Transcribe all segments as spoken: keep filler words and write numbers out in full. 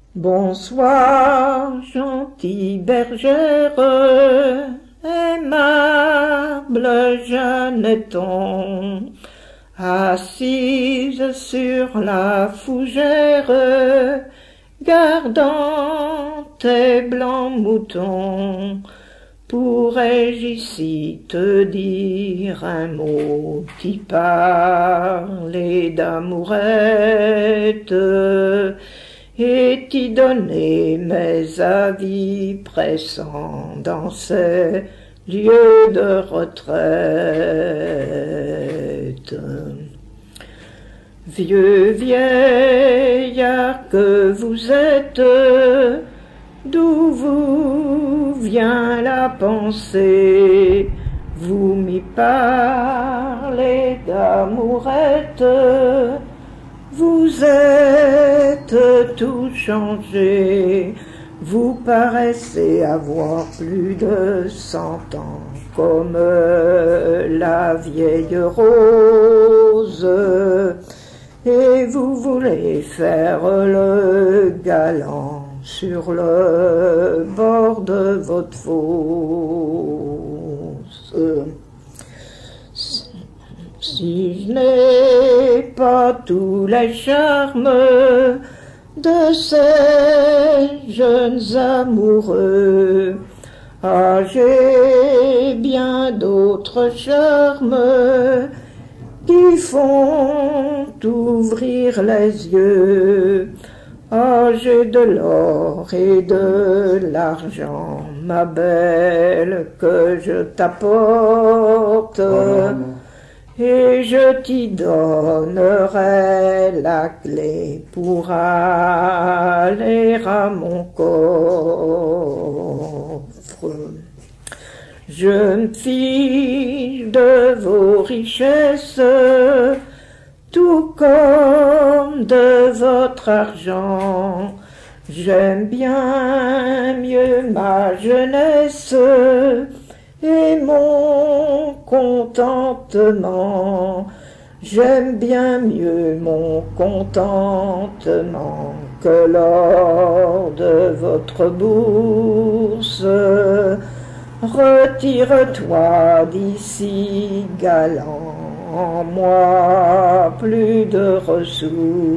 Bonsoir, gentille bergère, aimable Jeanneton, assise sur la fougère, gardant tes blancs moutons. Pourrais-je ici te dire un mot, t'y parler d'amourette, et t'y donner mes avis pressants dans ces lieux de retraite. Vieux vieillard que vous êtes, d'où vous vient la pensée? Vous m'y parlez d'amourette, vous êtes tout changé, vous paraissez avoir plus de cent ans, comme la vieille rose, et vous voulez faire le galant sur le bord de votre fosse. Si je n'ai pas tous les charmes de ces jeunes amoureux, ah, j'ai bien d'autres charmes qui font ouvrir les yeux. Ah, j'ai de l'or et de l'argent, ma belle, que je t'apporte, oh, et je t'y donnerai la clé pour aller à mon coffre. Je me fiche de vos richesses, tout comme de votre argent. J'aime bien mieux ma jeunesse et mon contentement. J'aime bien mieux mon contentement que l'or de votre bourse. Retire-toi d'ici, galant, en moi plus de ressources.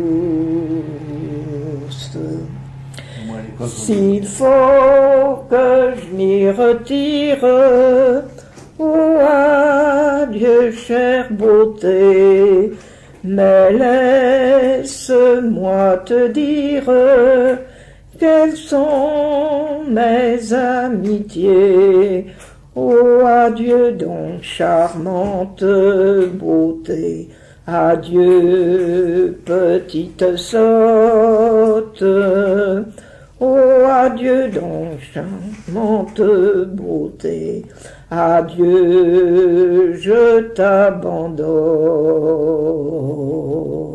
S'il faut que je m'y retire, oh adieu chère beauté, mais laisse-moi te dire quelles sont mes amitiés. Oh, adieu donc, charmante beauté, adieu, petite sotte. Oh, adieu donc, charmante beauté, adieu, je t'abandonne.